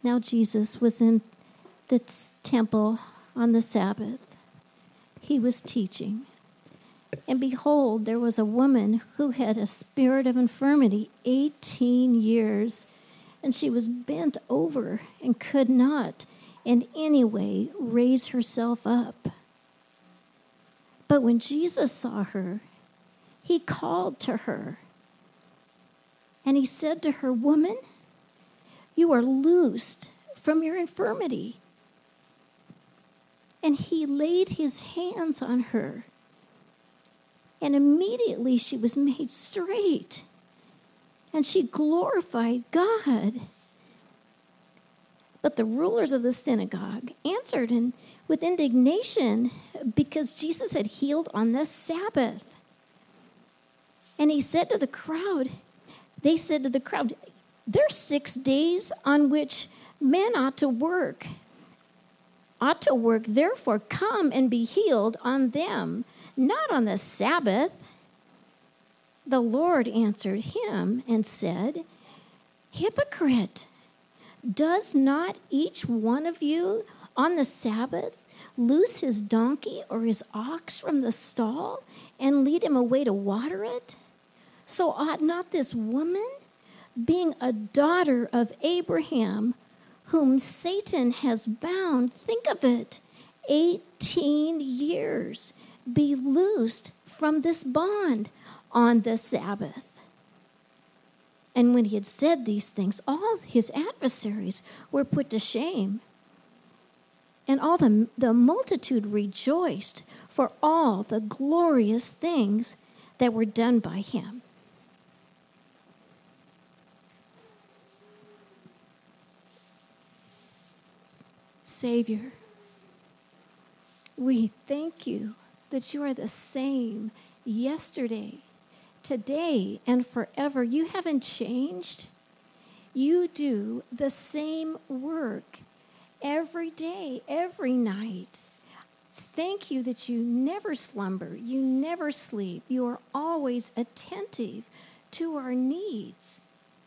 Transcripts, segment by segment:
Now Jesus was in the temple on the Sabbath. He was teaching. And behold, there was a woman who had a spirit of infirmity 18 years, and she was bent over and could not in any way raise herself up. But when Jesus saw her, he called to her, and he said to her, "Woman, you are loosed from your infirmity." And he laid his hands on her, and immediately she was made straight, and she glorified God. But the rulers of the synagogue answered and with indignation because Jesus had healed on the Sabbath. And he said to the crowd, "There's 6 days on which men ought to work. Therefore come and be healed on them, not on the Sabbath." The Lord answered him and said, "Hypocrite, does not each one of you on the Sabbath loose his donkey or his ox from the stall and lead him away to water it? So ought not this woman, being a daughter of Abraham, whom Satan has bound, think of it, 18 years, be loosed from this bond on the Sabbath?" And when he had said these things, all his adversaries were put to shame. And all the multitude rejoiced for all the glorious things that were done by him. Savior, we thank you that you are the same yesterday, today, and forever. You haven't changed. You do the same work every day, every night. Thank you that you never slumber, you never sleep. You are always attentive to our needs.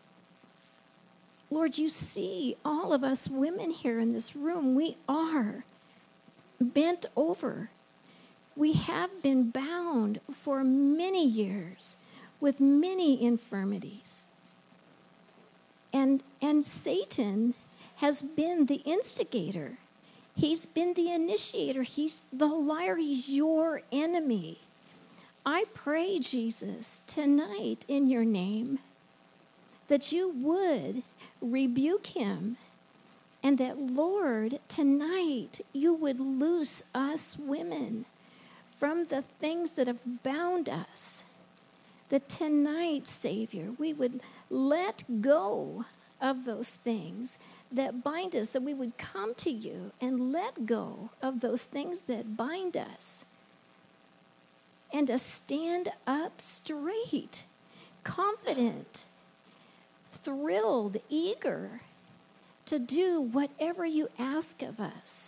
Lord, you see all of us women here in this room. We are bent over. We have been bound for many years with many infirmities. And Satan has been the instigator. He's been the initiator. He's the liar. He's your enemy. I pray, Jesus, tonight in your name, that you would rebuke him, and that, Lord, tonight you would loose us women from the things that have bound us. That tonight, Savior, we would let go of those things that bind us, that we would come to you and let go of those things that bind us, and to stand up straight, confident, thrilled, eager to do whatever you ask of us.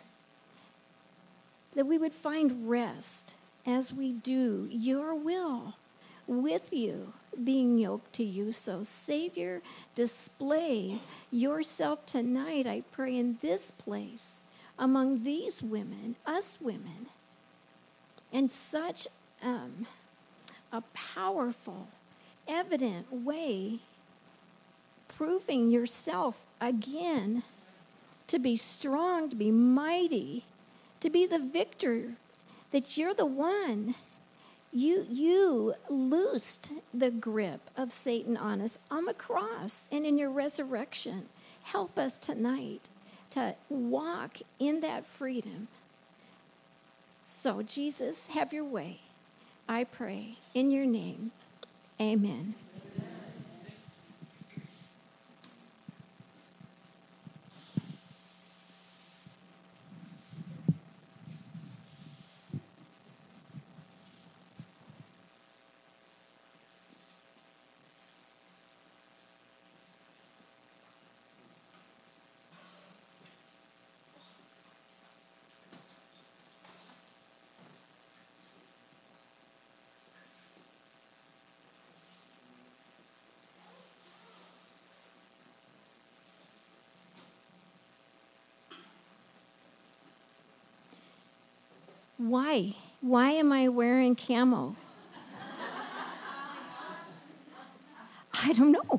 That we would find rest as we do your will with you, being yoked to you. So, Savior, display yourself tonight, I pray, in this place, among these women, us women, in such a powerful, evident way, proving yourself again to be strong, to be mighty, to be the victor, that you're the one. You loosed the grip of Satan on us on the cross and in your resurrection. Help us tonight to walk in that freedom. So, Jesus, have your way. I pray in your name. Amen. Why? Why am I wearing camo? I don't know.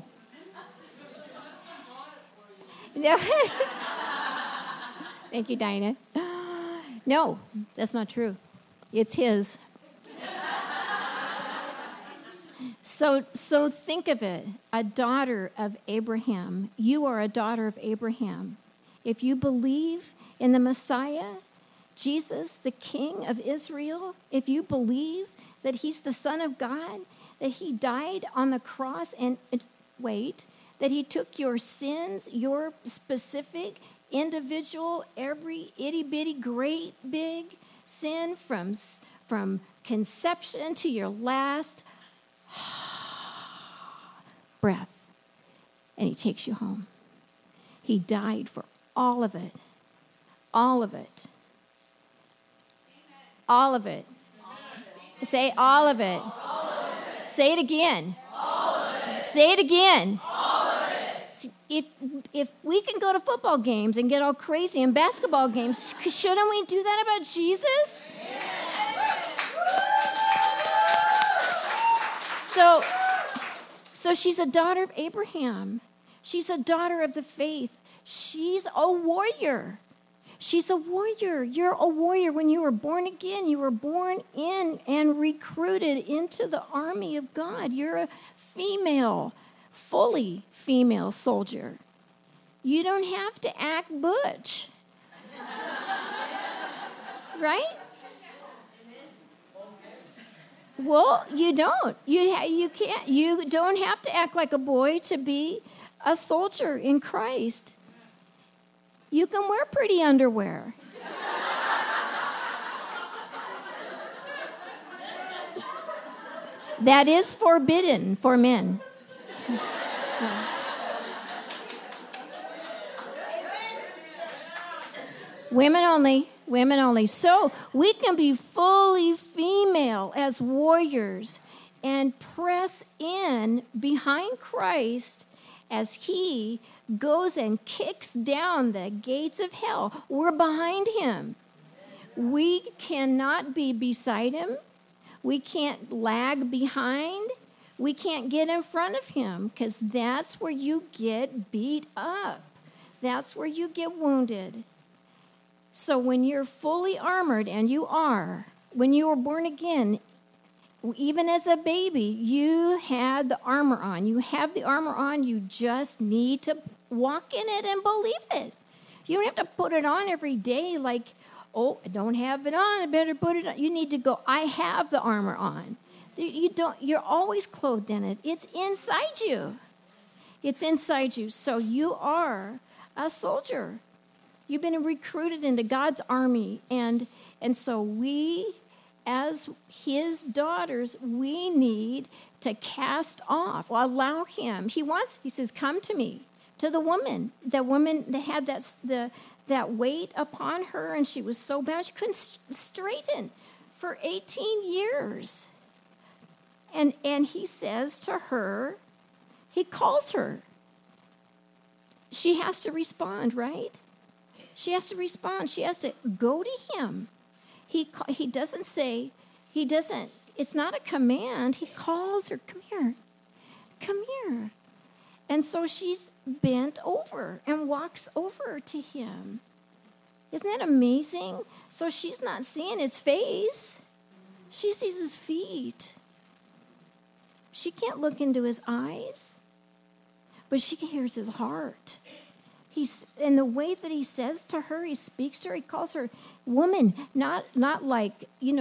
Thank you, Dinah. No, that's not true. It's his. So think of it, a daughter of Abraham. You are a daughter of Abraham. If you believe in the Messiah, Jesus, the King of Israel, if you believe that he's the Son of God, that he died on the cross that he took your sins, your specific, individual, every itty-bitty, great, big sin from conception to your last breath, and he takes you home. He died for all of it. All of it. All of it. Say all of it. All of it. Say it again. All of it. Say it again. All of it. If we can go to football games and get all crazy in basketball games, shouldn't we do that about Jesus? So she's a daughter of Abraham. She's a daughter of the faith. She's a warrior. She's a warrior. You're a warrior. When you were born again, you were born in and recruited into the army of God. You're a female, fully female soldier. You don't have to act butch. Right? Well, you don't. You can't. You don't have to act like a boy to be a soldier in Christ. You can wear pretty underwear. That is forbidden for men. Women only. Women only. So we can be fully female as warriors and press in behind Christ as he goes and kicks down the gates of hell. We're behind him. We cannot be beside him. We can't lag behind. We can't get in front of him, because that's where you get beat up. That's where you get wounded. So when you're fully armored, and you are, when you were born again, even as a baby, you had the armor on. You have the armor on. You just need to walk in it and believe it. You don't have to put it on every day like, oh, I don't have it on, I better put it on. You need to go, I have the armor on. You're always clothed in it. It's inside you. It's inside you. So you are a soldier. You've been recruited into God's army. And so we, as his daughters, we need to cast off, allow him. He says, come to me, to the woman that had that weight upon her, and she was so bad she couldn't straighten for 18 years. And he says to her, he calls her. She has to respond, right? She has to respond. She has to go to him. He doesn't say, it's not a command. He calls her, come here. And so she's bent over and walks over to him. Isn't that amazing? So she's not seeing his face. She sees his feet. She can't look into his eyes, but she hears his heart. And the way that he says to her, he speaks to her, he calls her woman, not like,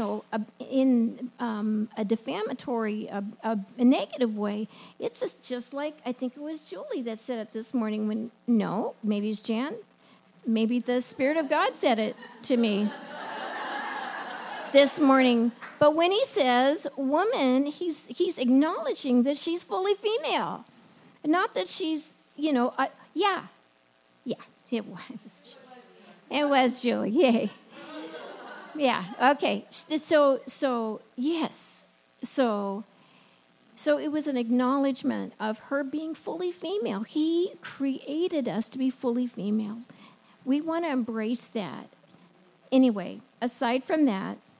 in a defamatory, a negative way. It's just like, I think it was Julie that said it this morning maybe it's Jan. Maybe the Spirit of God said it to me this morning. But when he says woman, he's acknowledging that she's fully female. Not that she's, yeah, it was Julie. Yay. Yeah, okay. So yes. So it was an acknowledgement of her being fully female. He created us to be fully female. We want to embrace that. Anyway, aside from that,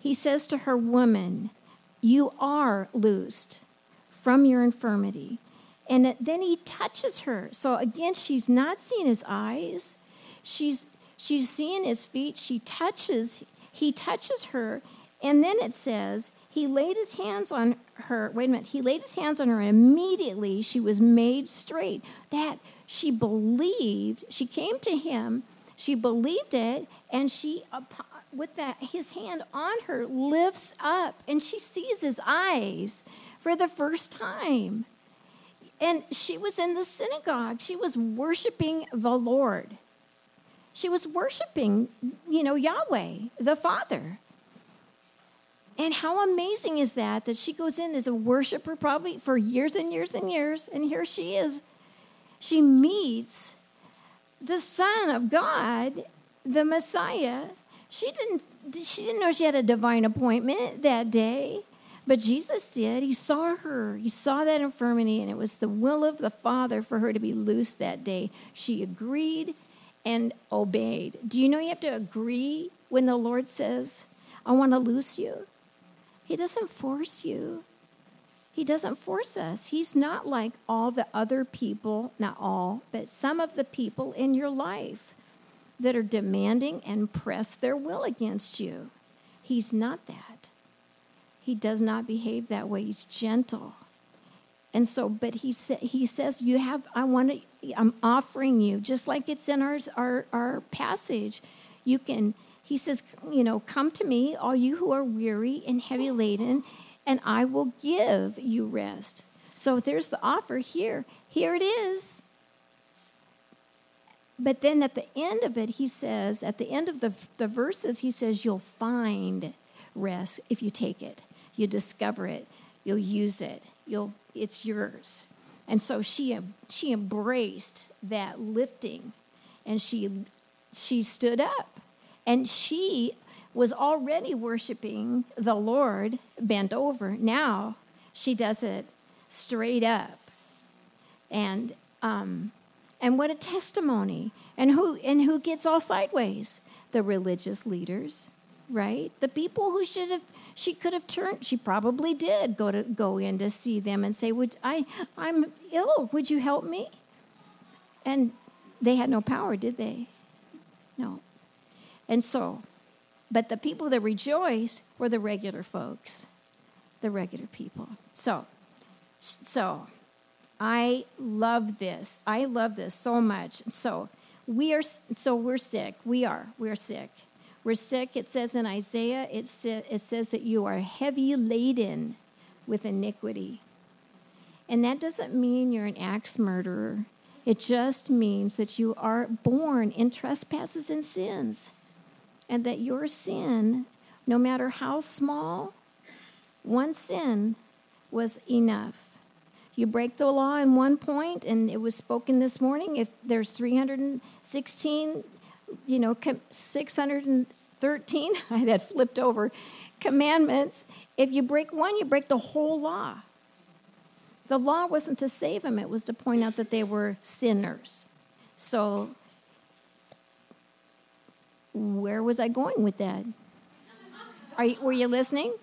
he says to her, "Woman, you are loosed from your infirmity." And then he touches her. So again, she's not seeing his eyes. She's seeing his feet. He touches her. And then it says, he laid his hands on her. Wait a minute. He laid his hands on her, and immediately she was made straight. That she believed. She came to him. She believed it. And she, with his hand on her, lifts up. And she sees his eyes for the first time. And she was in the synagogue. She was worshiping the Lord. She was worshiping, Yahweh, the Father. And how amazing is that she goes in as a worshiper probably for years and years and years. And here she is. She meets the Son of God, the Messiah. She didn't know she had a divine appointment that day. But Jesus did. He saw her. He saw that infirmity, and it was the will of the Father for her to be loosed that day. She agreed and obeyed. Do you know you have to agree when the Lord says, "I want to loose you"? He doesn't force you. He doesn't force us. He's not like all the other people, not all, but some of the people in your life that are demanding and press their will against you. He's not that. He does not behave that way. He's gentle. And so, but he says, I'm offering you, just like it's in our passage. He says, come to me, all you who are weary and heavy laden, and I will give you rest. So there's the offer here. Here it is. But then at the end of it, he says, at the end of the verses, he says, you'll find rest if you take it. You discover it. You'll use it. It's yours. And so she embraced that lifting, and she stood up, and she was already worshiping the Lord bent over. Now she does it straight up, and what a testimony! And who gets all sideways? The religious leaders, right? The people who she could have turned. She probably did go in to see them and say, I'm ill. Would you help me? And they had no power, did they? No. And so, but the people that rejoiced were the regular folks, the regular people. So I love this. I love this so much. So we're sick. We're sick. We're sick. It says in Isaiah, it says that you are heavy laden with iniquity. And that doesn't mean you're an axe murderer. It just means that you are born in trespasses and sins. And that your sin, no matter how small, one sin was enough. You break the law in one point, and it was spoken this morning, if there's 316, 613, I had that flipped over, commandments. If you break one, you break the whole law. The law wasn't to save them. It was to point out that they were sinners. So where was I going with that? Were you listening?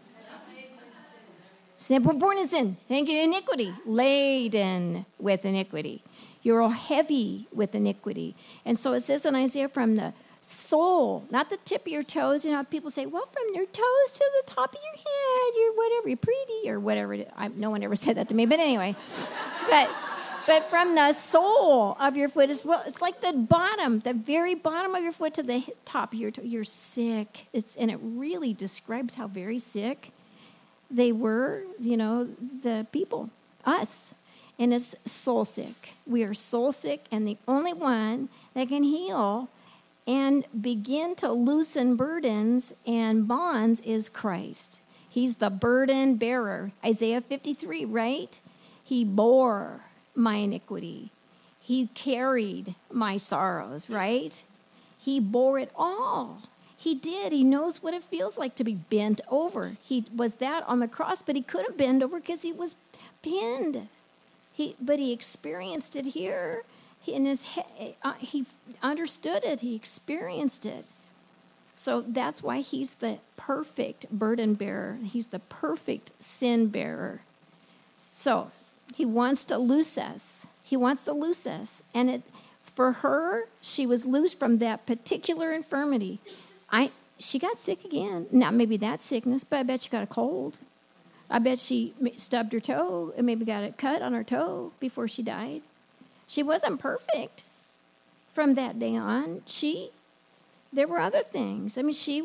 Simple born in sin. Thank you, iniquity. Laden with iniquity. You're all heavy with iniquity. And so it says in Isaiah, from the sole, not the tip of your toes. People say, well, from your toes to the top of your head, you're whatever, you're pretty, or whatever. No one ever said that to me, but anyway. But from the sole of your foot as well, it's like the very bottom of your foot to the top of your toe. You're sick. And it really describes how very sick they were, the people, us. And it's soul sick. We are soul sick, and the only one that can heal and begin to loosen burdens and bonds is Christ. He's the burden bearer. Isaiah 53, right? He bore my iniquity. He carried my sorrows, right? He bore it all. He did. He knows what it feels like to be bent over. He was that on the cross, but he couldn't bend over because he was pinned. But he experienced it here. He understood it. He experienced it. So that's why he's the perfect burden bearer. He's the perfect sin bearer. So he wants to loose us. He wants to loose us. And for her, she was loosed from that particular infirmity. She got sick again. Not maybe that sickness, but I bet she got a cold. I bet she stubbed her toe and maybe got a cut on her toe before she died. She wasn't perfect from that day on. There were other things. I mean, she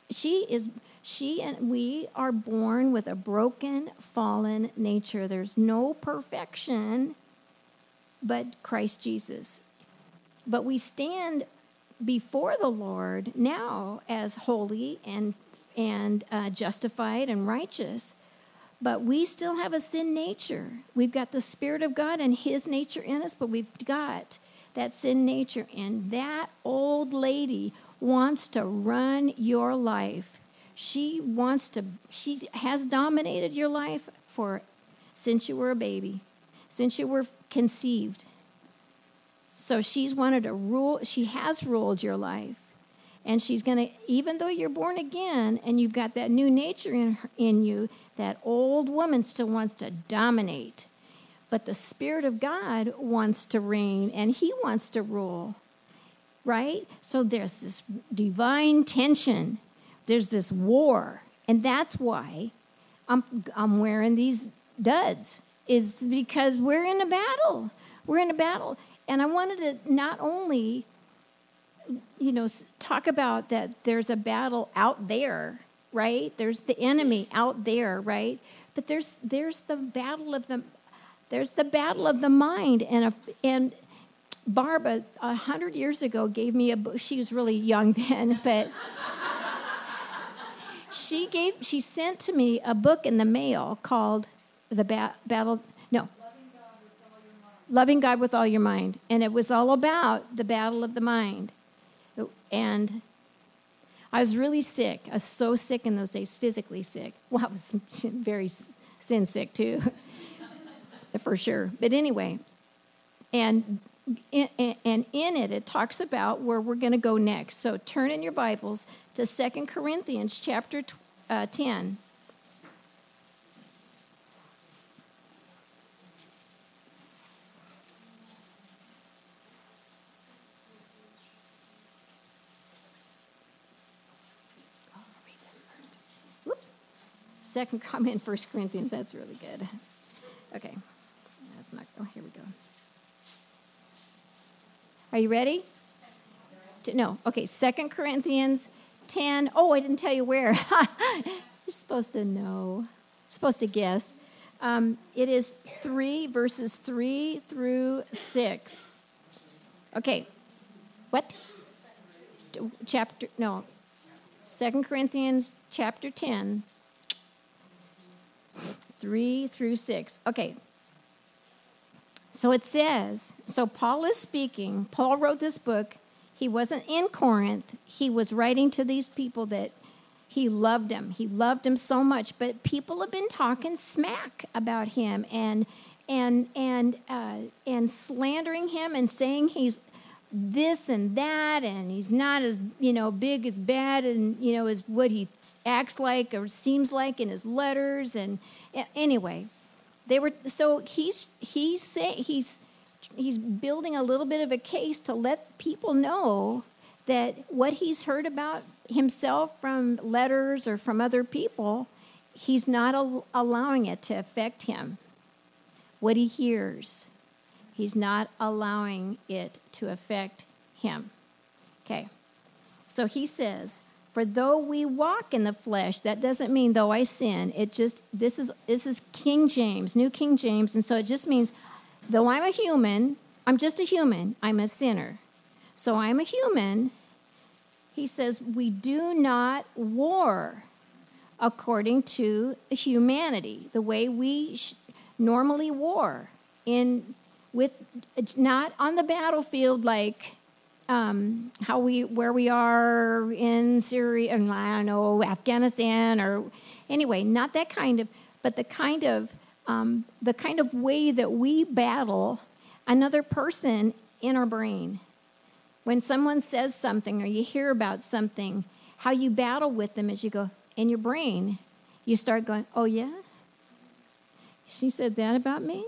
and we are born with a broken, fallen nature. There's no perfection but Christ Jesus. But we stand before the Lord now as holy and justified and righteous. But we still have a sin nature. We've got the Spirit of God and His nature in us, but we've got that sin nature. And that old lady wants to run your life. She has dominated your life since you were a baby, since you were conceived. So she's wanted to rule. She has ruled your life. And she's going to, even though you're born again and you've got that new nature in you, that old woman still wants to dominate. But the Spirit of God wants to reign and He wants to rule, right? So there's this divine tension. There's this war. And that's why I'm wearing these duds, is because we're in a battle. We're in a battle. And I wanted to not only talk about that there's a battle out there, right? There's the enemy out there, right? But there's the battle of the mind. And Barb 100 years ago gave me a book. She was really young then, but she sent to me a book in the mail called Loving God with All Your Mind. And it was all about the battle of the mind. And I was really sick. I was so sick in those days, physically sick. Well, I was very sin sick too, for sure. But anyway, and in it talks about where we're going to go next. So turn in your Bibles to 2 Corinthians chapter 10. I'm in 1 Corinthians. That's really good. Okay. That's not. Oh, here we go. Are you ready? No. Okay. 2 Corinthians 10. Oh, I didn't tell you where. You're supposed to know. Supposed to guess. It is 3 verses 3 through 6. Okay. What? 2 Corinthians chapter 10. 3 through 6. Okay. So it says, so Paul is speaking. Paul wrote this book. He wasn't in Corinth. He was writing to these people that he loved them. He loved them so much. But people have been talking smack about him and slandering him and saying he's this and that, and he's not as big as bad, and as what he acts like or seems like in his letters. And anyway, they were so he's building a little bit of a case to let people know that what he's heard about himself from letters or from other people, he's not allowing it to affect him. What he hears, he's not allowing it to affect him. Okay. So he says, for though we walk in the flesh, that doesn't mean though I sin. It just, this is King James, New King James. And so it just means though I'm a human, I'm just a human, I'm a sinner. So I'm a human. He says we do not war according to humanity, the way we normally war it's not on the battlefield like where we are in Syria and I don't know Afghanistan or anyway, not that kind of, but the kind of way that we battle another person in our brain. When someone says something or you hear about something, how you battle with them is you go, in your brain, you start going, oh, yeah? She said that about me?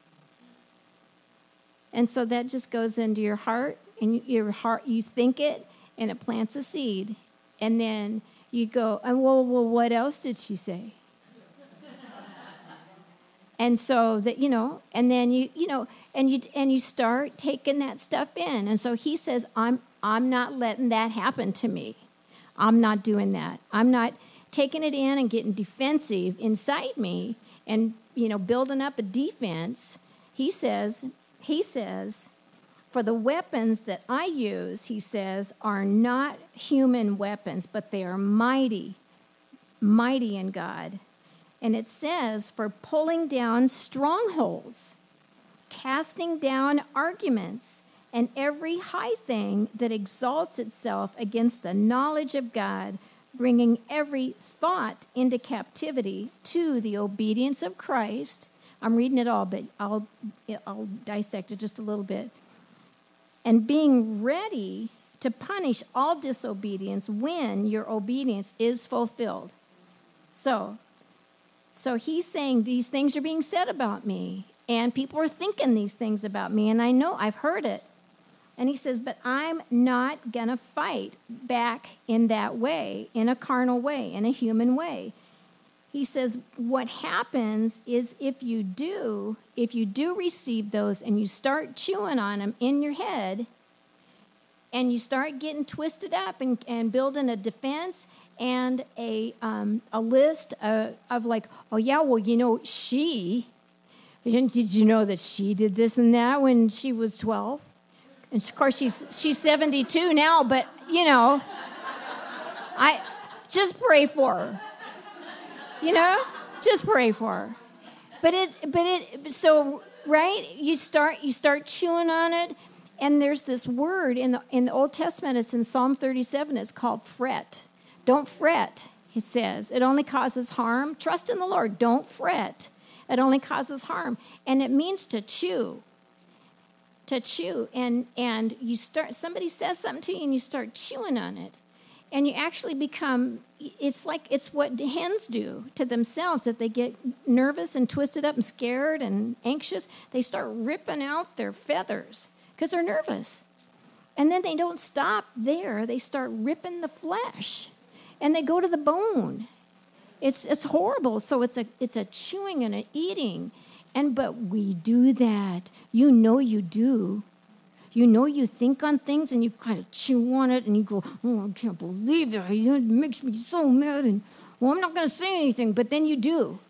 And so that just goes into your heart, and your heart, you think it, and it plants a seed. And then you go, well, what else did she say? And so that, and then you start taking that stuff in. And so he says, I'm not letting that happen to me. I'm not doing that. I'm not taking it in and getting defensive inside me and, building up a defense. He says, for the weapons that I use, he says, are not human weapons, but they are mighty in God. And it says, for pulling down strongholds, casting down arguments, and every high thing that exalts itself against the knowledge of God, bringing every thought into captivity to the obedience of Christ. I'm reading it all, but I'll dissect it just a little bit. And being ready to punish all disobedience when your obedience is fulfilled. So he's saying these things are being said about me, and people are thinking these things about me, and I know I've heard it. And he says, but I'm not going to fight back in that way, in a carnal way, in a human way. He says, what happens is if you do receive those and you start chewing on them in your head, and you start getting twisted up and building a defense and a list of like, oh, yeah, well, did you know that she did this and that when she was 12? And, of course, she's 72 now, but, I just pray for her. Just pray for her. So, right, you start chewing on it, and there's this word in the Old Testament, it's in Psalm 37, it's called fret. Don't fret, it says. It only causes harm. Trust in the Lord. Don't fret. It only causes harm. And it means to chew. And you start, somebody says something to you and you start chewing on it. And you actually become, it's what hens do to themselves. If they get nervous and twisted up and scared and anxious, they start ripping out their feathers because they're nervous. And then they don't stop there. They start ripping the flesh. And they go to the bone. It's horrible. So it's a chewing and a eating. But we do that. You do. You think on things and you kind of chew on it and you go, oh, I can't believe that. It makes me so mad. And, well, I'm not going to say anything, but then you do.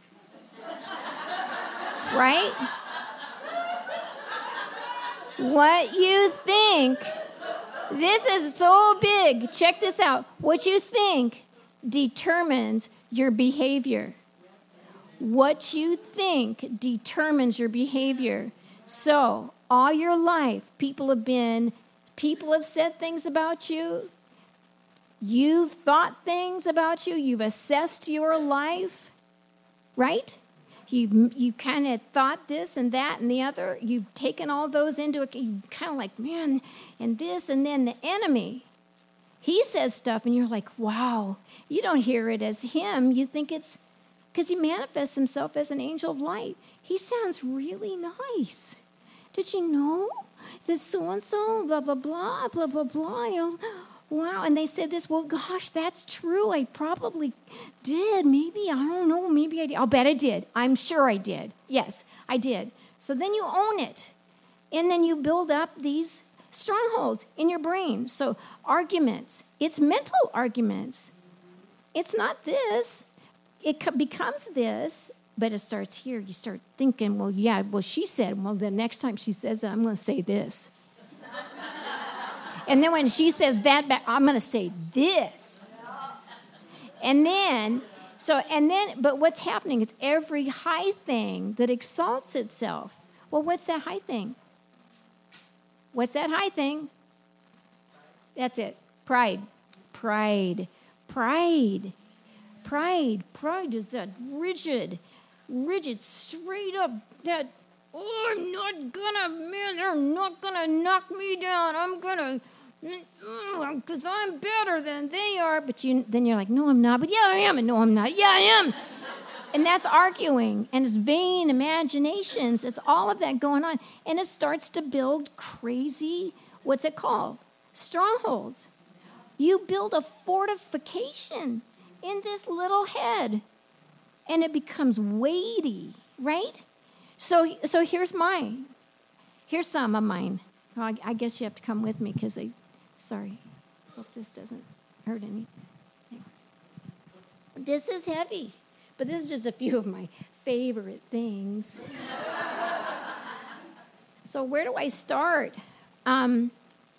Right? What you think, this is so big. Check this out. What you think determines your behavior. What you think determines your behavior. So, all your life, people have said things about you. You've thought things about you. You've assessed your life, right? You kind of thought this and that and the other. You've taken all those into account. You kind of like, man, and this, and then the enemy. He says stuff, and you're like, wow. You don't hear it as him. You think it's because he manifests himself as an angel of light. He sounds really nice. Did you know that so-and-so, blah, blah, blah, blah, blah, blah, wow. And they said this, well, gosh, that's true. I probably did. Maybe, I don't know, maybe I did. I'll bet I did. I'm sure I did. Yes, I did. So then you own it. And then you build up these strongholds in your brain. So arguments, it's mental arguments. It's not this. It becomes this, but it starts here. You start thinking, well, yeah, well, she said, well, the next time she says that, I'm going to say this. And then when she says that back, I'm going to say this. But what's happening is every high thing that exalts itself. Well, what's that high thing? What's that high thing? That's it. Pride. Pride is that rigid, straight up, that, oh, they're not gonna knock me down. I'm gonna because I'm better than they are. But then you're like, no, I'm not. But yeah, I am. And no, I'm not. Yeah, I am. And that's arguing. And it's vain imaginations. It's all of that going on. And it starts to build crazy, what's it called? Strongholds. You build a fortification in this little head. And it becomes weighty, right? So here's mine. Here's some of mine. Well, I guess you have to come with me because sorry. Hope this doesn't hurt any. This is heavy, but this is just a few of my favorite things. So where do I start? Oh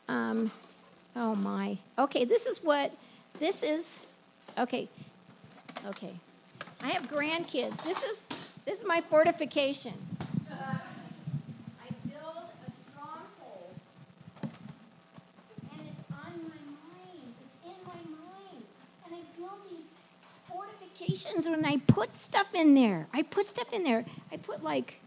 my. Okay, this is. Okay. I have grandkids. This is my fortification. I build a stronghold, and it's on my mind. It's in my mind, and I build these fortifications when I put stuff in there. I put like.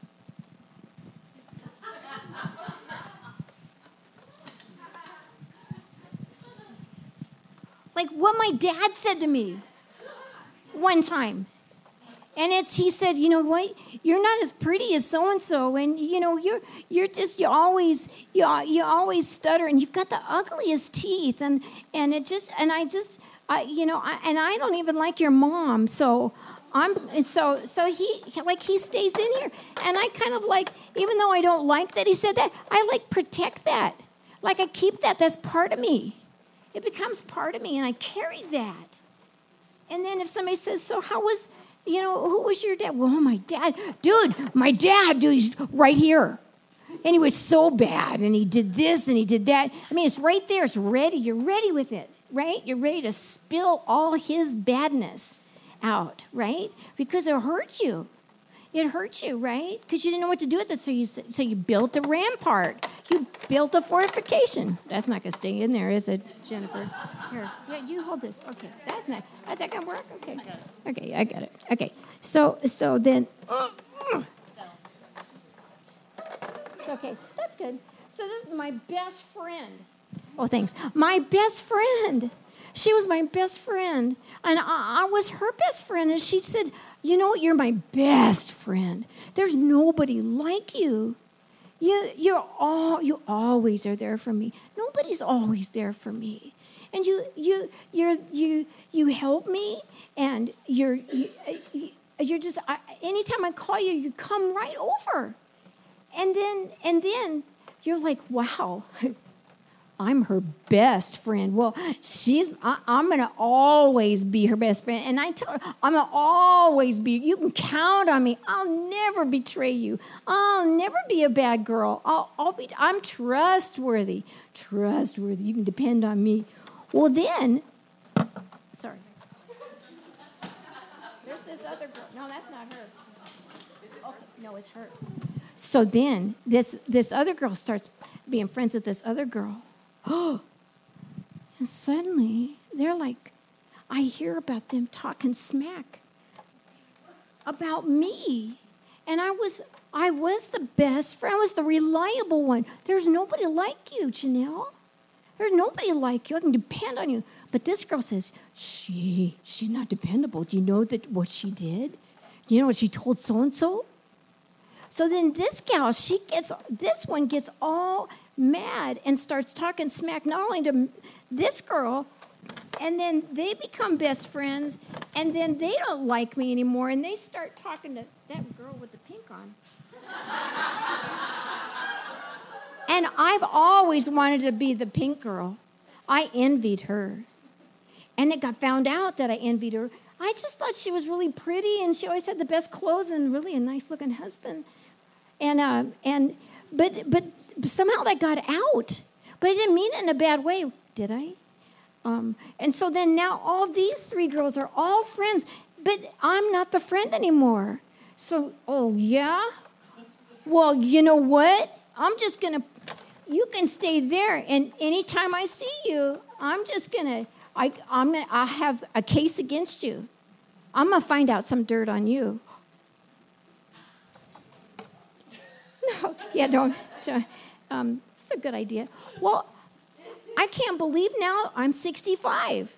Like what my dad said to me one time. And he said, you know what? You're not as pretty as so and so, and you know you always stutter, and you've got the ugliest teeth, and I don't even like your mom, so he stays in here, and I kind of like, even though I don't like that he said that, I like protect that, like I keep that. That's part of me. It becomes part of me, and I carry that. And then if somebody says, so how was, who was your dad? Well, my dad, he's right here. And he was so bad, and he did this, and he did that. I mean, it's right there. It's ready. You're ready with it, right? You're ready to spill all his badness out, right? Because it hurt you. It hurt you, right? Because you didn't know what to do with it, so you built a rampart. You built a fortification. That's not going to stay in there, is it, Jennifer? Here, yeah, you hold this. Okay, that's not going to work? Okay. Okay, I got it. Okay, so then... It's okay. That's good. So this is my best friend. Oh, thanks. My best friend. She was my best friend. And I was her best friend. And she said, you know what? You're my best friend. There's nobody like you. You always are there for me. Nobody's always there for me. And you help me. And you're just, anytime I call you, you come right over. And then you're like, wow, I'm her best friend. Well, I'm going to always be her best friend. And I tell her, I'm going to always be, you can count on me. I'll never betray you. I'll never be a bad girl. I'm trustworthy. Trustworthy. You can depend on me. Well, then, sorry. There's this other girl. No, that's not her. Okay, no, it's her. So then this other girl starts being friends with this other girl. Oh, and suddenly they're like, I hear about them talking smack about me. And I was the best friend. I was the reliable one. There's nobody like you, Janelle. There's nobody like you. I can depend on you. But this girl says, she's not dependable. Do you know what she did? Do you know what she told so-and-so? So then this one gets all mad and starts talking smack not only to this girl, and then they become best friends, and then they don't like me anymore, and they start talking to that girl with the pink on. And I've always wanted to be the pink girl. I envied her. And it got found out that I envied her. I just thought she was really pretty, and she always had the best clothes and really a nice-looking husband. But somehow that got out. But I didn't mean it in a bad way, did I? And so then now all these three girls are all friends, but I'm not the friend anymore. So, oh yeah? Well, you know what? I'm just going to, you can stay there, and anytime I see you, I'm just going to, I have a case against you. I'm going to find out some dirt on you. No, yeah, don't. That's a good idea. Well, I I can't believe now I'm 65.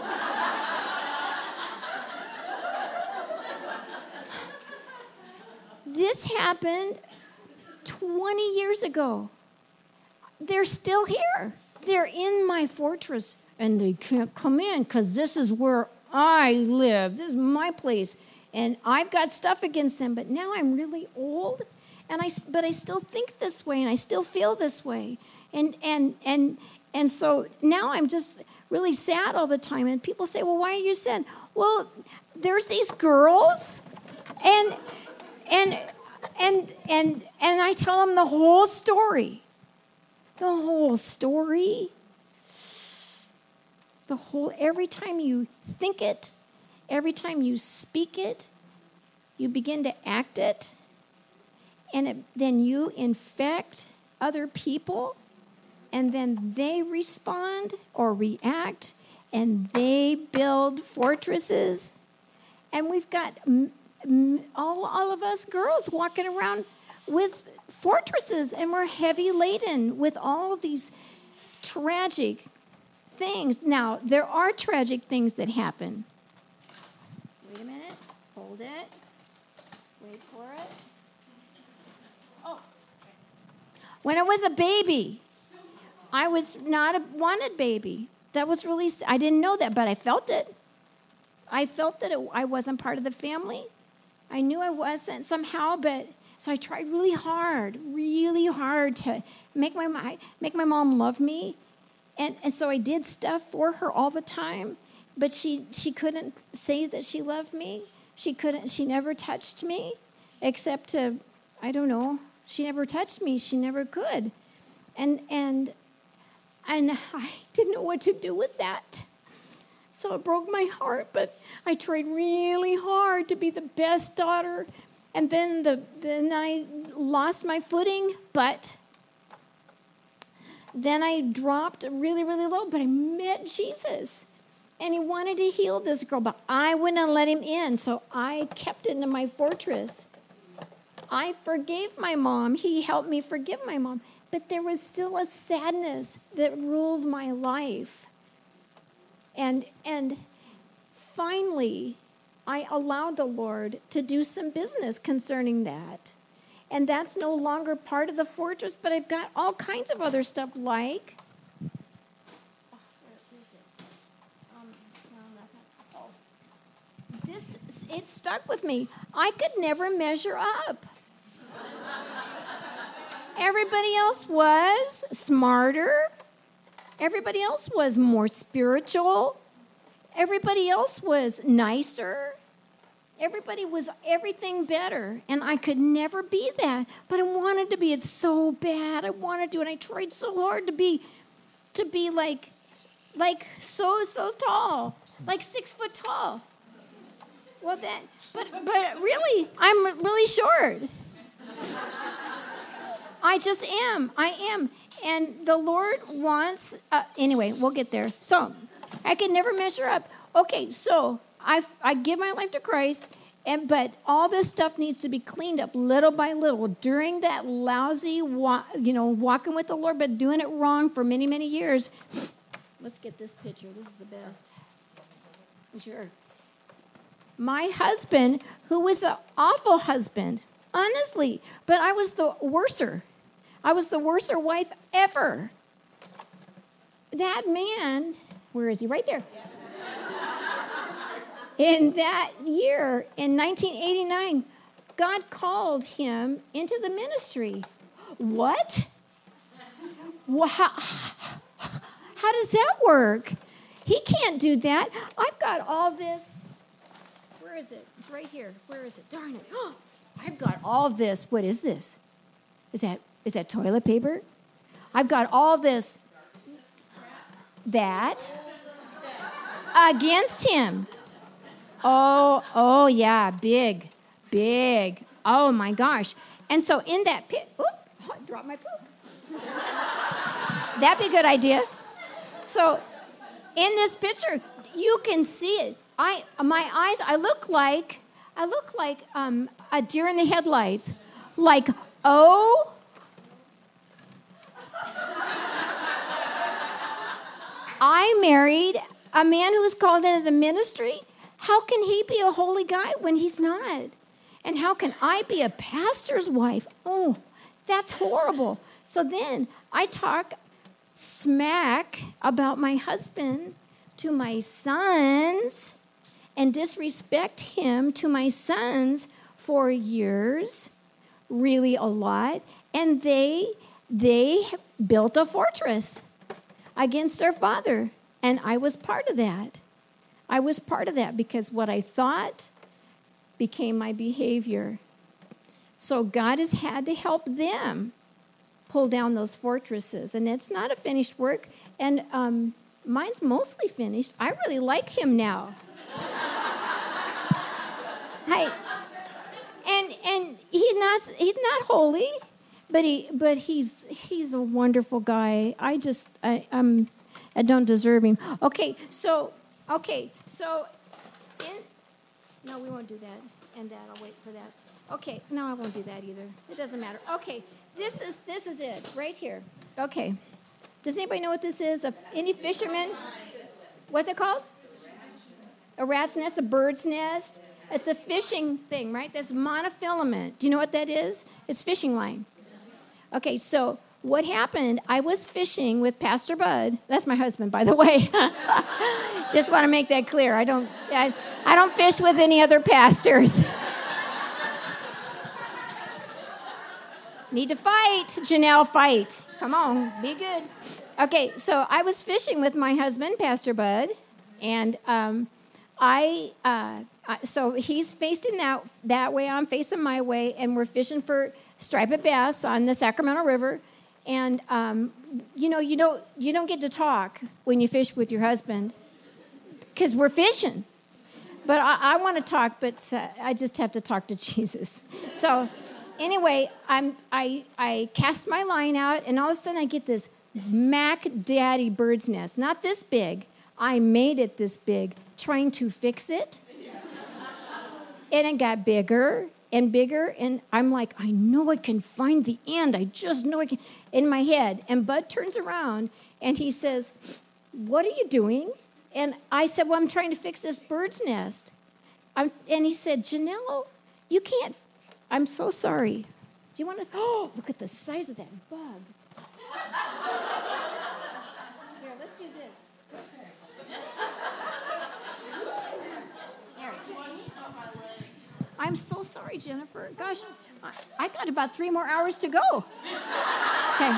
This happened 20 years ago. They're still here. They're in my fortress, and they can't come in because this is where I live. This is my place, and I've got stuff against them. But now I'm really old, but I still think this way, and I still feel this way, and so now I'm just really sad all the time. And people say, "Well, why are you sad?" Well, there's these girls, and I tell them the whole story. The whole story. Every time you think it, every time you speak it, you begin to act it, and then you infect other people, and then they respond or react, and they build fortresses. And we've got all of us girls walking around with fortresses, and we're heavy laden with all of these tragic things. Now, there are tragic things that happen. Wait a minute. Hold it. Wait for it. Oh. When I was a baby, I was not a wanted baby. That was really, I didn't know that, but I felt it. I felt that I wasn't part of the family. I knew I wasn't somehow, but so I tried really hard to make my mom love me. And so I did stuff for her all the time, but she couldn't say that she loved me. She never touched me, except to, I don't know, she never touched me. She never could. And I didn't know what to do with that. So it broke my heart, but I tried really hard to be the best daughter. And then I lost my footing, but then I dropped really, really low. But I met Jesus, and he wanted to heal this girl, but I wouldn't let him in, so I kept it in my fortress. I forgave my mom. He helped me forgive my mom, but there was still a sadness that ruled my life. And finally, I allowed the Lord to do some business concerning that. And that's no longer part of the fortress, but I've got all kinds of other stuff like... where is it? It stuck with me. I could never measure up. Everybody else was smarter. Everybody else was more spiritual. Everybody else was nicer. Everybody was everything better. And I could never be that. But I wanted to be it so bad. I wanted to, and I tried so hard to be like so tall, like 6 foot tall. Well, but really, I'm really short. I just am. I am. And the Lord wants, anyway, we'll get there. So I could never measure up. Okay, so I give my life to Christ, but all this stuff needs to be cleaned up little by little during that lousy, walking with the Lord, but doing it wrong for many, many years. Let's get this picture. This is the best. Sure. My husband, who was an awful husband, honestly, but I was the worser. I was the worser wife ever. That man, where is he? Right there. In that year, in 1989, God called him into the ministry. What? How does that work? He can't do that. I've got all this. Where is it? It's right here. Where is it? Darn it. Oh, I've got all this. What is this? Is that toilet paper? I've got all this. That. Against him. Oh yeah, big. Oh my gosh. And so in that pit, I dropped my poop. That'd be a good idea. So in this picture, you can see it. My eyes, I look like a deer in the headlights. Like, oh. I married a man who was called into the ministry. How can he be a holy guy when he's not? And how can I be a pastor's wife? Oh, that's horrible. So then I talk smack about my husband to my sons and disrespect him to my sons for years, really a lot. And they built a fortress against our father. And I was part of that. I was part of that because what I thought became my behavior. So God has had to help them pull down those fortresses. And it's not a finished work. And mine's mostly finished. I really like him now. And he's not holy, but he's a wonderful guy. I don't deserve him. Okay, so no, we won't do that. And that I'll wait for that. Okay, no, I won't do that either. It doesn't matter. Okay, this is it right here. Okay, does anybody know what this is? Any fisherman? What's it called? A rat's nest, a bird's nest. It's a fishing thing, right? That's monofilament. Do you know what that is? It's fishing line. Okay, so what happened, I was fishing with Pastor Bud. That's my husband, by the way. Just want to make that clear. I don't fish with any other pastors. Need to fight, Janelle, fight. Come on, be good. Okay, so I was fishing with my husband, Pastor Bud, and so he's facing that way, I'm facing my way, and we're fishing for striped bass on the Sacramento River. And you don't get to talk when you fish with your husband because we're fishing. But I want to talk, but I just have to talk to Jesus. So anyway, I cast my line out, and all of a sudden I get this Mac Daddy bird's nest. Not this big. I made it this big, trying to fix it. And it got bigger and bigger, and I'm like, I know I can find the end. I just know I can, in my head. And Bud turns around, and he says, what are you doing? And I said, well, I'm trying to fix this bird's nest. And he said, Janelle, you can't. I'm so sorry. Do you want to? Oh, look at the size of that bug. Here, let's do this. Here. I'm so sorry, Jennifer. Gosh, I got about 3 more hours to go. Okay.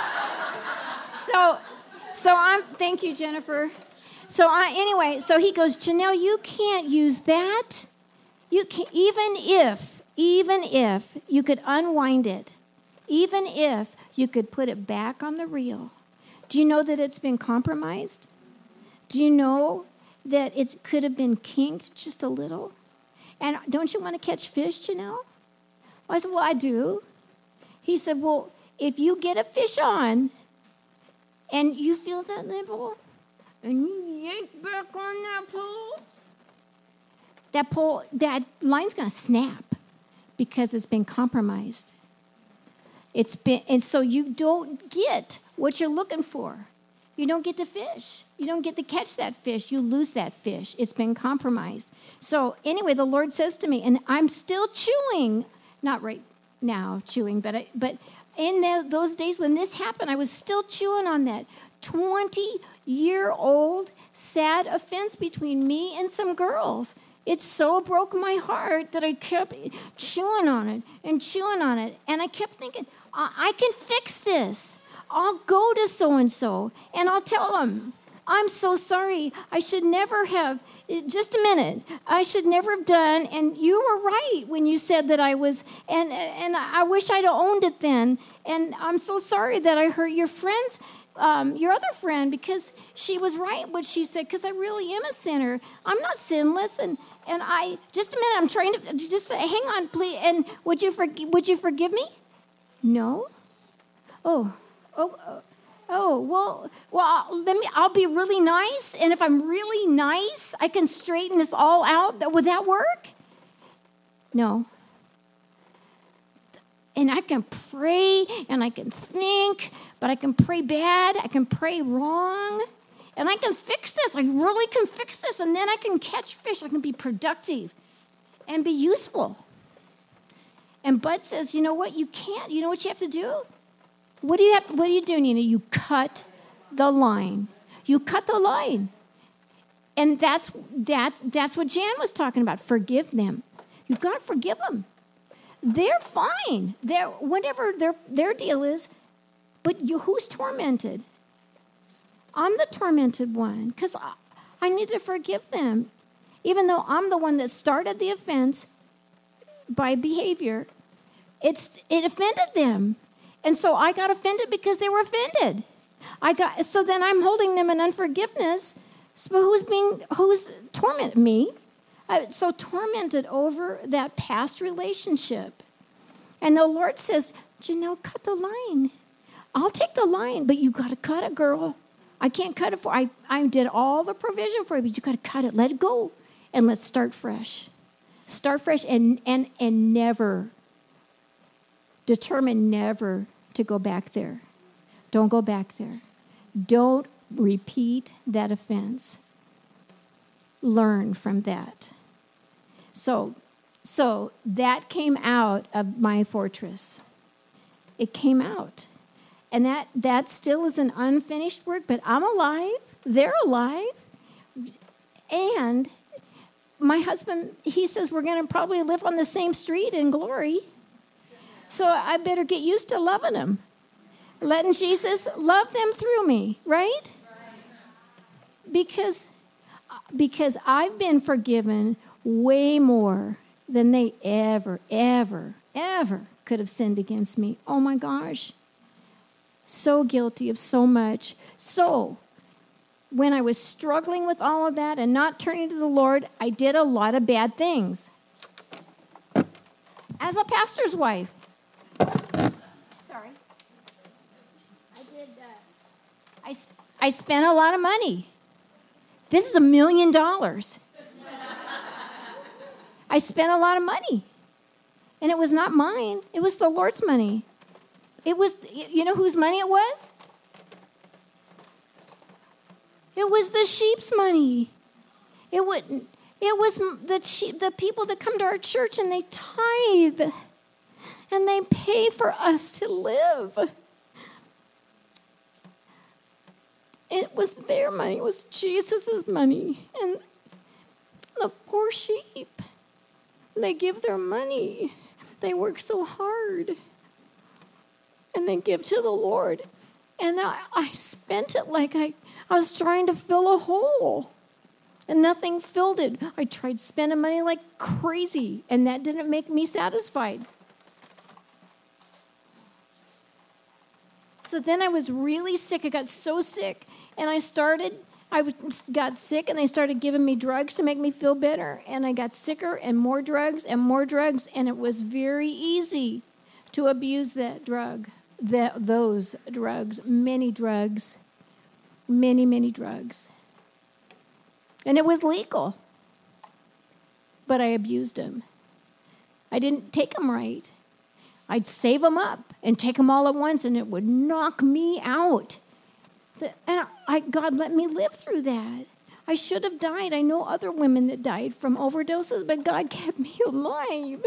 So thank you, Jennifer. Anyway, so he goes, Janelle, you can't use that. You can, even if you could unwind it, even if you could put it back on the reel, do you know that it's been compromised? Do you know that it could have been kinked just a little? And don't you want to catch fish, Janelle? I said, well, I do. He said, well, if you get a fish on and you feel that nibble and you yank back on that pole, that line's going to snap because it's been compromised. And so you don't get what you're looking for. You don't get to fish. You don't get to catch that fish. You lose that fish. It's been compromised. So anyway, the Lord says to me, and I'm still chewing, not right now chewing, but in those days when this happened, I was still chewing on that 20-year-old sad offense between me and some girls. It so broke my heart that I kept chewing on it. And I kept thinking, I can fix this. I'll go to so-and-so, and I'll tell them, I'm so sorry. I should never have, just a minute, I should never have done, and you were right when you said that I was, and I wish I'd have owned it then, and I'm so sorry that I hurt your friends, your other friend, because she was right what she said, because I really am a sinner. I'm not sinless, and I, just a minute, I'm trying to, just hang on, please, and would you forgive me? No? Well, I'll be really nice, and if I'm really nice, I can straighten this all out. Would that work? No. And I can pray, and I can think, but I can pray bad, I can pray wrong, And I can fix this. I really can fix this. And then I can catch fish. I can be productive and be useful. And Bud says, you know what? You can't. You know what you have to do? What do you do, Nina? You cut the line. You cut the line. And that's what Jan was talking about. Forgive them. You've got to forgive them. They're fine. They're whatever their deal is. But who's tormented? I'm the tormented one because I need to forgive them. Even though I'm the one that started the offense by behavior, it offended them. And so I got offended because they were offended. So then I'm holding them in unforgiveness. So who's tormenting me? So tormented over that past relationship. And the Lord says, Janelle, cut the line. I'll take the line, but you got to cut it, girl. I can't cut it I did all the provision for you, but you got to cut it. Let it go. And let's start fresh. Start fresh and never, determine never to go back there. Don't go back there. Don't repeat that offense. Learn from that. So that came out of my fortress. It came out. And that still is an unfinished work, but I'm alive. They're alive. And my husband, he says we're going to probably live on the same street in glory. So I better get used to loving them. Letting Jesus love them through me, right? Because I've been forgiven way more than they ever could have sinned against me. Oh my gosh. So guilty of so much. So when I was struggling with all of that and not turning to the Lord, I did a lot of bad things. As a pastor's wife. Sorry. I spent a lot of money. This is $1 million. I spent a lot of money. And it was not mine. It was the Lord's money. It was, you know whose money it was? It was the sheep's money. It was the people that come to our church and they tithe. And they pay for us to live. It was their money. It was Jesus' money. And the poor sheep, they give their money. They work so hard. And they give to the Lord. And I spent it like I was trying to fill a hole. And nothing filled it. I tried spending money like crazy. And that didn't make me satisfied. So then I was really sick. I got so sick. And I got sick, and they started giving me drugs to make me feel better. And I got sicker and more drugs. And it was very easy to abuse that drug, those drugs, many drugs, many drugs. And it was legal. But I abused them. I didn't take them right. I'd save them up and take them all at once, and it would knock me out. And God let me live through that. I should have died. I know other women that died from overdoses, but God kept me alive.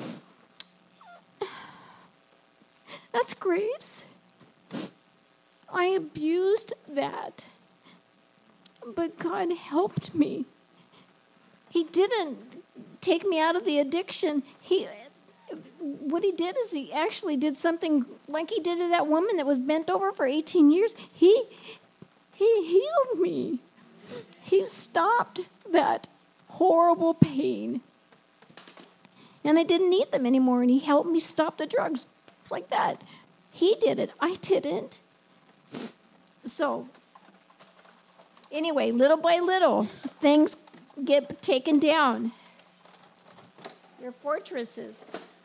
That's grace. I abused that. But God helped me. He didn't take me out of the addiction. What he did is he actually did something like he did to that woman that was bent over for 18 years. He healed me. He stopped that horrible pain. And I didn't need them anymore, and he helped me stop the drugs. It's like that. He did it. I didn't. So, anyway, little by little, things get taken down. Your fortresses.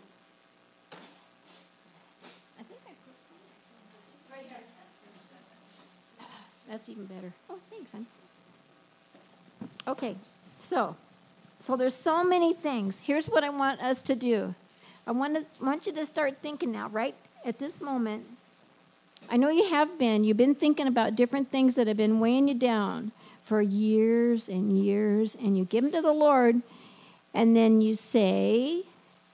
That's even better. Oh, thanks, hon. Okay, so there's so many things. Here's what I want us to do. I want you to start thinking now, right at this moment. I know you have been. You've been thinking about different things that have been weighing you down for years and years, and you give them to the Lord, and then you say,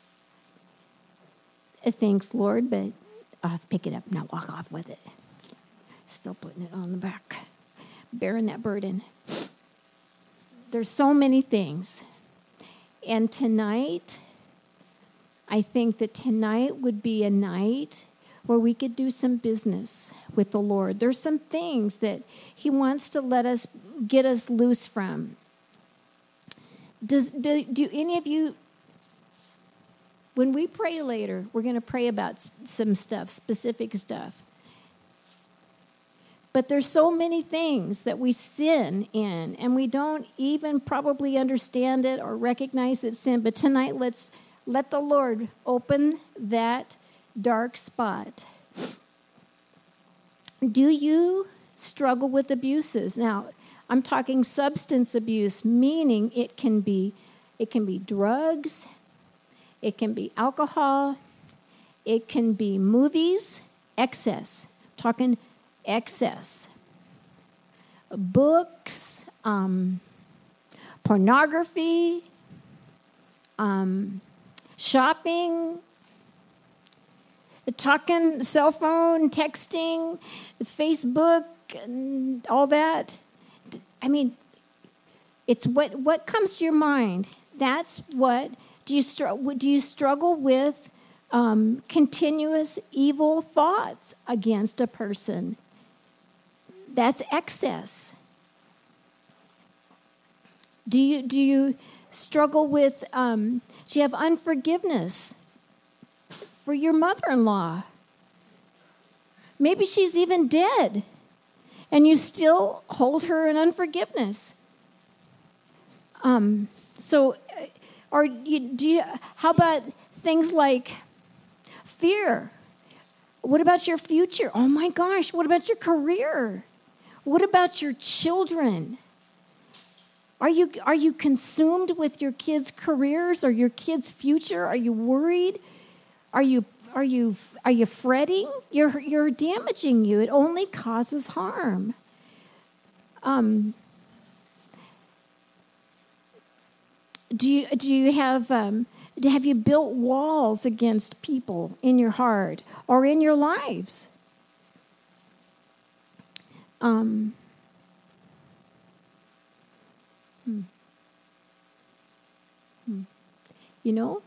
thanks, Lord, but I'll have to pick it up and I'll walk off with it. Still putting it on the back, bearing that burden. There's so many things. And tonight, I think that tonight would be a night where we could do some business with the Lord. There's some things that he wants to get us loose from. Do any of you, when we pray later, we're going to pray about some stuff, specific stuff. But there's so many things that we sin in, and we don't even probably understand it or recognize it's sin. But tonight, let's let the Lord open that dark spot. Do you struggle with abuses? Now, I'm talking substance abuse, meaning it can be drugs, it can be alcohol, it can be movies, excess. I'm talking excess. Books, pornography, shopping, talking, cell phone, texting, Facebook, and all that. I mean, it's what comes to your mind. That's what. Do you struggle with continuous evil thoughts against a person? That's excess. Do you struggle with? Do you have unforgiveness for your mother-in-law? Maybe she's even dead, and you still hold her in unforgiveness. How about things like fear? What about your future? Oh my gosh, what about your career? What about your children? Are you consumed with your kids' careers or your kids' future? Are you worried? Are you fretting? You're damaging you. It only causes harm. Do you have you built walls against people in your heart or in your lives? You know,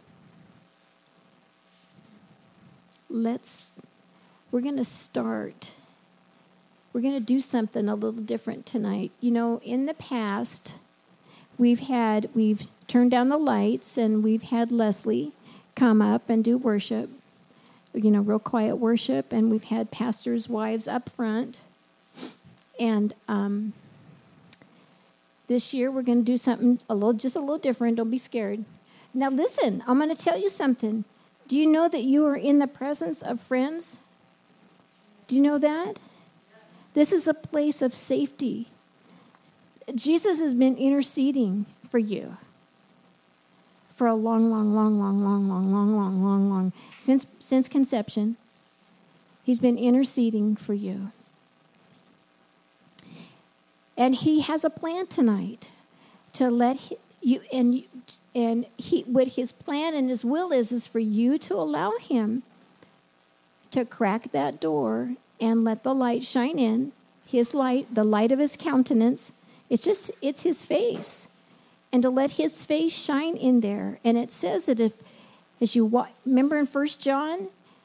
we're going to start. We're going to do something a little different tonight. You know, in the past, we've turned down the lights and we've had Leslie come up and do worship, you know, real quiet worship, and we've had pastors' wives up front. And this year we're going to do something just a little different. Don't be scared. Now listen, I'm going to tell you something. Do you know that you are in the presence of friends? Do you know that? This is a place of safety. Jesus has been interceding for you for a long, since conception. He's been interceding for you. And he has a plan tonight to let you, and what his plan and his will is for you to allow him to crack that door and let the light shine in, his light, the light of his countenance. It's his face. And to let his face shine in there. And it says that as you walk, remember in 1 John,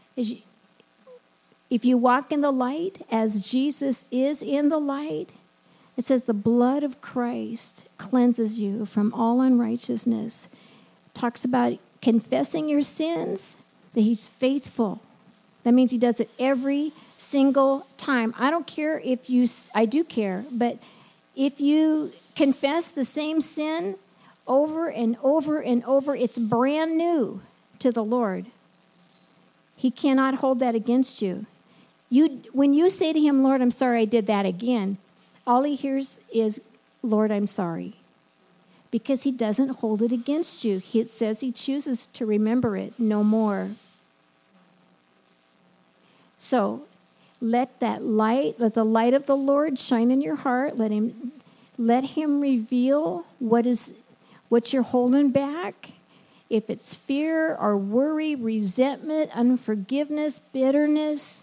if you walk in the light as Jesus is in the light, it says the blood of Christ cleanses you from all unrighteousness. Talks about confessing your sins, that he's faithful. That means he does it every single time. I don't care I do care, but if you confess the same sin over and over and over, it's brand new to the Lord. He cannot hold that against you. When you say to him, Lord, I'm sorry I did that again, all he hears is, Lord, I'm sorry. Because he doesn't hold it against you. It says he chooses to remember it no more. So Let the light of the Lord shine in your heart. Let him reveal what you're holding back. If it's fear or worry, resentment, unforgiveness, bitterness,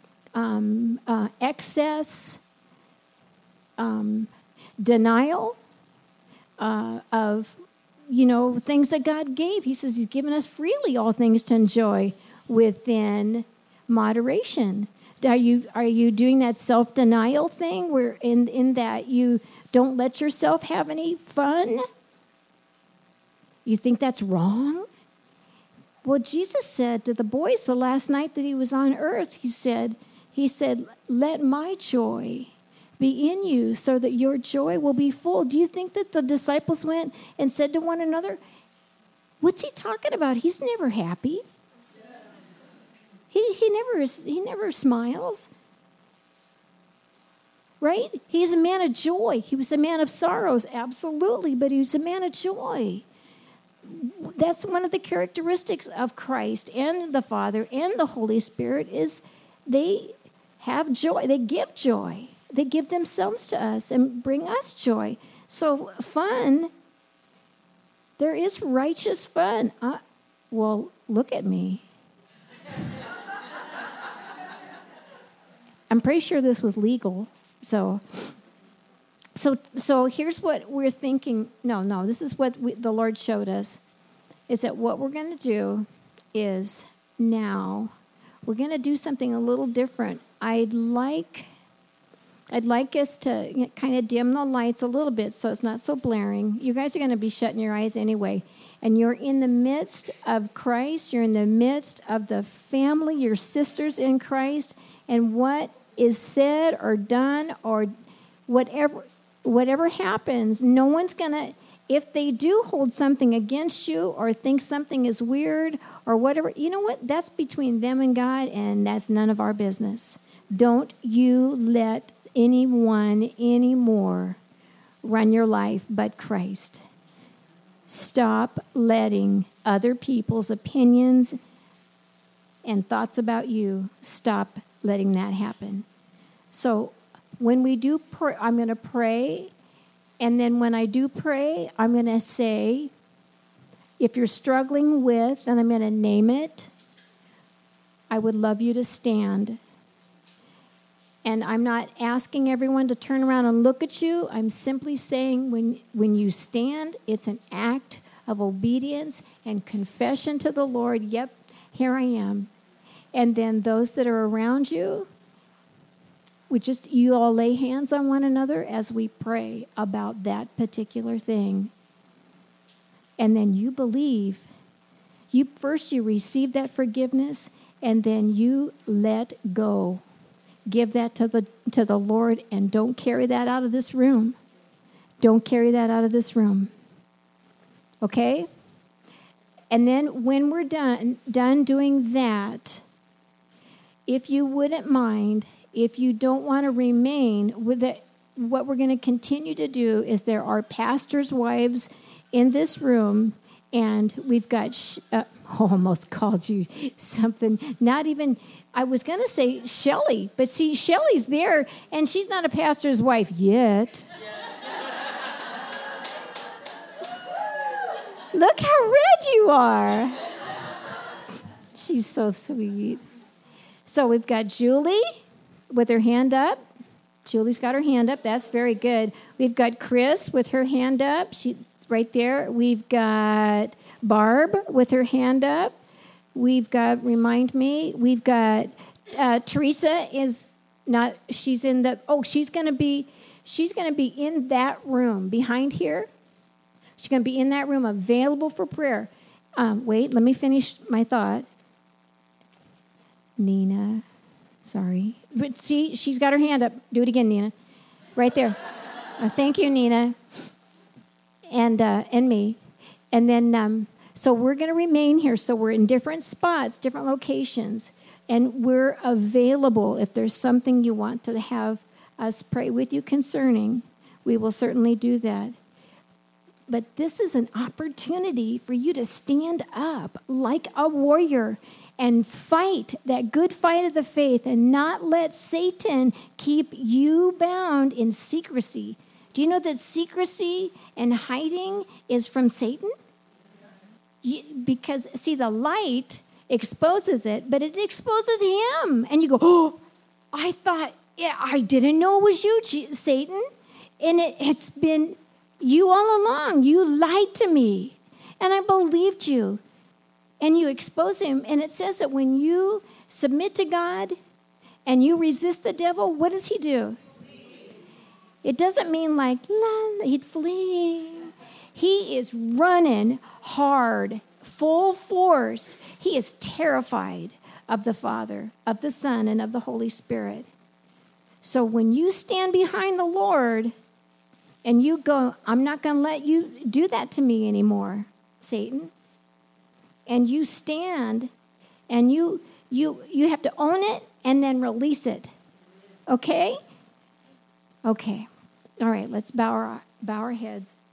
excess, denial of, things that God gave. He says he's given us freely all things to enjoy within moderation. Are you doing that self-denial thing where in that you don't let yourself have any fun? You think that's wrong? Well, Jesus said to the boys the last night that he was on earth, he said, let my joy be in you so that your joy will be full. Do you think that the disciples went and said to one another, what's he talking about? He's never happy. He never smiles. Right? He's a man of joy. He was a man of sorrows, absolutely, but he was a man of joy. That's one of the characteristics of Christ and the Father and the Holy Spirit is they have joy. They give joy. They give themselves to us and bring us joy. So fun, there is righteous fun. Well, look at me. I'm pretty sure this was legal. So here's what we're thinking. No, this is what the Lord showed us, is that what we're going to do is now we're going to do something a little different. I'd like us to kind of dim the lights a little bit so it's not so blaring. You guys are going to be shutting your eyes anyway. And you're in the midst of Christ. You're in the midst of the family, your sisters in Christ. And what is said or done or whatever happens, no one's going to, if they do hold something against you or think something is weird or whatever, you know what? That's between them and God, and that's none of our business. Don't you let anyone anymore run your life but Christ. Stop letting other people's opinions and thoughts about you, stop letting that happen. So when we do pray, I'm going to pray, and then when I do pray, I'm going to say, if you're struggling with, and I'm going to name it, I would love you to stand. And I'm not asking everyone to turn around and look at you. I'm simply saying when you stand, it's an act of obedience and confession to the Lord. Yep, here I am. And then those that are around you, you all lay hands on one another as we pray about that particular thing. And then you believe. You receive that forgiveness, and then you let go. Give that to the Lord, and don't carry that out of this room. Don't carry that out of this room. Okay? And then when we're done doing that, if you wouldn't mind, if you don't want to remain with it, what we're going to continue to do is there are pastors' wives in this room, and we've got, almost called you something, not even, I was going to say Shelley, but see, Shelley's there, and she's not a pastor's wife yet. Look how red you are. She's so sweet. So we've got Julie with her hand up. Julie's got her hand up. That's very good. We've got Chris with her hand up. She's right there. We've got Barb with her hand up. We've got, we've got Teresa is not, she's in the, she's going to be in that room behind here. She's going to be in that room available for prayer. Wait, let me finish my thought. Nina, sorry. But see, she's got her hand up. Do it again, Nina. Right there. Thank you, Nina. And me. And then, so we're going to remain here. So we're in different spots, different locations. And we're available if there's something you want to have us pray with you concerning. We will certainly do that. But this is an opportunity for you to stand up like a warrior and fight that good fight of the faith and not let Satan keep you bound in secrecy. Do you know that secrecy and hiding is from Satan? Because, see, the light exposes it, but it exposes him. And you go, oh, I thought, yeah, I didn't know it was you, Satan. And it's been you all along. You lied to me. And I believed you. And you expose him. And it says that when you submit to God and you resist the devil, what does he do? It doesn't mean like, he'd flee. He is running hard, full force. He is terrified of the Father, of the Son, and of the Holy Spirit. So when you stand behind the Lord and you go, I'm not going to let you do that to me anymore, Satan. And you stand and you have to own it and then release it. Okay? Okay. All right, let's bow our heads.